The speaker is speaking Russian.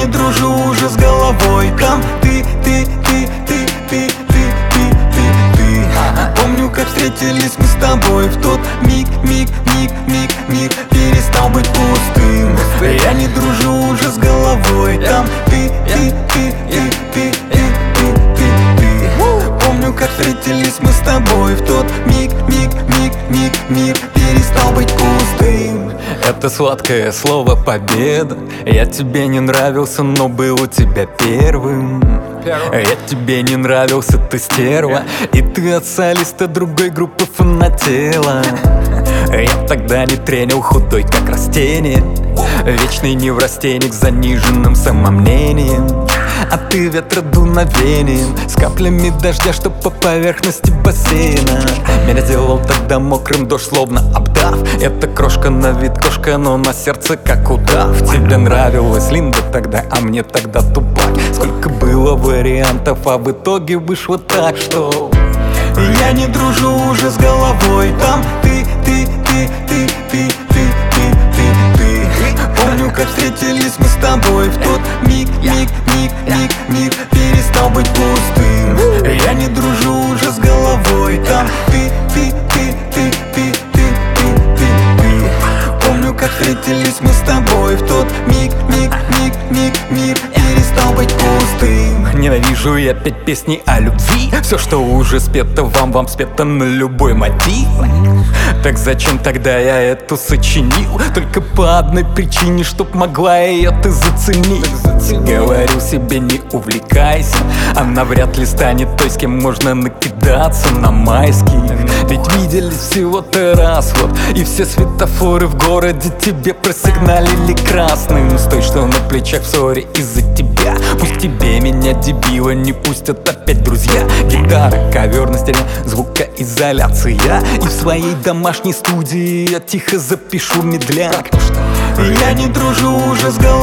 не дружу уже с головой. Там ты. Помню, как встретились мы с тобой. В тот миг мир перестал быть пустым. Я не дружу уже с головой. Там ты. Помню, как встретились мы с тобой. В тот миг мир перестал быть пустым. Это сладкое слово победа. Я тебе не нравился, но был у тебя первым. Я тебе не нравился, ты стерва. И ты от солиста другой группы фанатела. Я тогда не тренил, худой как растение, вечный неврастенник с заниженным самомнением. А ты ветродуновением, с каплями дождя, что по поверхности бассейна. Меня сделал тогда мокрым дождь, словно обдав. Это крошка на вид кошка, но на сердце как удав. Тебе нравилась Линда тогда, а мне тогда Тупак. Сколько было вариантов, а в итоге вышло так, что я не дружу уже с головой. Там ты. Помню, как встретились мы с тобой. В тот миг мир перестал быть пустым. Я не дружу уже с головой. Там ты. Помню, как встретились мы с тобой. В тот миг мир перестал быть пустым. Ненавижу я петь песни о любви. Все, что уже спето вам спето на любой мотив. Так зачем тогда я эту сочинил? Только по одной причине, чтоб могла ее ты заценить. Говорю себе, не увлекайся, она вряд ли станет той, с кем можно накидаться на майский. Ведь виделись всего-то раз вот, и все светофоры в городе тебе просигналили красным. Стой, что на плечах в ссоре из-за тебя. Пусть тебе меня, дебила, не пустят опять друзья. Гитара, ковер на стене, звукоизоляция. И в своей домашней студии я тихо запишу медляк. Я не дружу уже с головой.